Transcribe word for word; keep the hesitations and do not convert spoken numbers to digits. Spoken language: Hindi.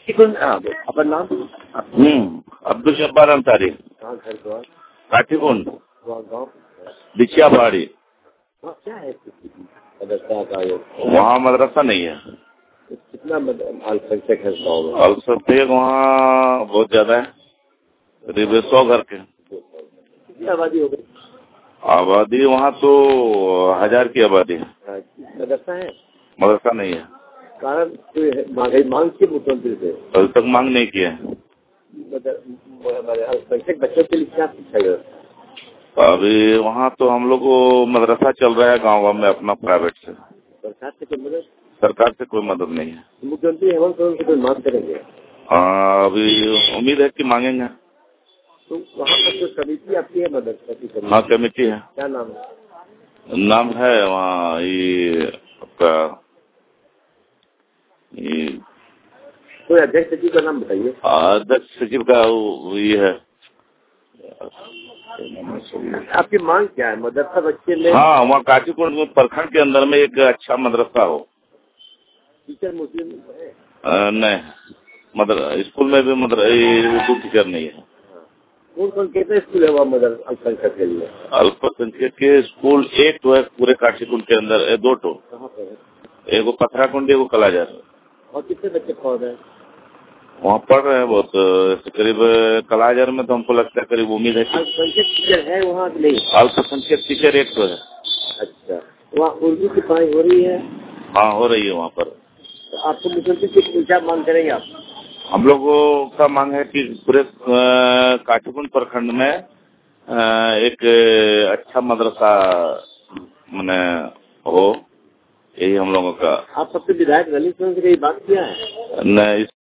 अपना नाम? हम्म अब्दुल जब्बार अंसारी। कहाँ घर द्वार? काठीकुंड, गाँव बिछिया पहाड़ी। क्या है मदरसा का? वहाँ मदरसा नहीं है। कितना अल्पसंख्यक है गाँव में? अल्पसंख्यक वहाँ बहुत ज्यादा है, करीब सौ घर के। कितनी आबादी हो गई? आबादी वहाँ तो हजार की आबादी है। मदरसा है? मदरसा नहीं है। कारण महंगाई मांग की मुख्यमंत्री से अभी तक मांग नहीं किया है। अल्पसंख्यक बच्चों के लिए क्या शिक्षा व्यवस्था? अभी वहाँ तो हम लोग को मदरसा चल रहा है गाँव में अपना प्राइवेट से। सरकार से कोई मदद? सरकार से कोई मदद नहीं है। मुख्यमंत्री हेमंत सोरेन से कोई मांग करेंगे? आ, अभी उम्मीद है कि मांगेंगे। तो वहाँ पर जो कमेटी आपकी है मदरसा की कमेटी? हाँ कमेटी है। क्या नाम है? नाम है वहाँ ये आपका ये कोई अध्यक्ष सचिव का नाम बताइए। अध्यक्ष सचिव का वो ये है। आपकी मांग क्या है? मदरसा बच्चे में? हाँ वहाँ काठीकुंड में प्रखंड के अंदर में एक अच्छा मदरसा हो। टीचर मुस्लिम है? आ, नहीं, मदर स्कूल में भी मदर उर्दू टीचर नहीं है। कौन कौन कितने स्कूल है वहाँ मदर अल्पसंख्यक के लिए? अल्पसंख्यक के स्कूल एक तो है पूरे काठीकुंड के अंदर, दो टो। कहाँ पर है? एगो पथराकुंड, एगो कलाजार। और कितने बच्चे पढ़ रहे हैं वहाँ पढ़ रहे हैं बहुत, करीब कलाजार में तो हमको लगता है करीब उम्मीद है कि अल्पसंख्यक टीचर है वहाँ नहीं? अल्पसंख्यक टीचर एक तो है। अच्छा, वहाँ उर्दू की पढ़ाई हो रही है? हाँ हो रही है वहाँ पर। तो आपको मुख्यमंत्री से क्या मांग करेंगे आप? हम लोगों का मांग है कि पूरे काठीकुंड प्रखंड में एक अच्छा मदरसा मैंने हो, यही हम लोगों का। आप सबसे विधायक ललित सोरेन से कहीं बात किया है? न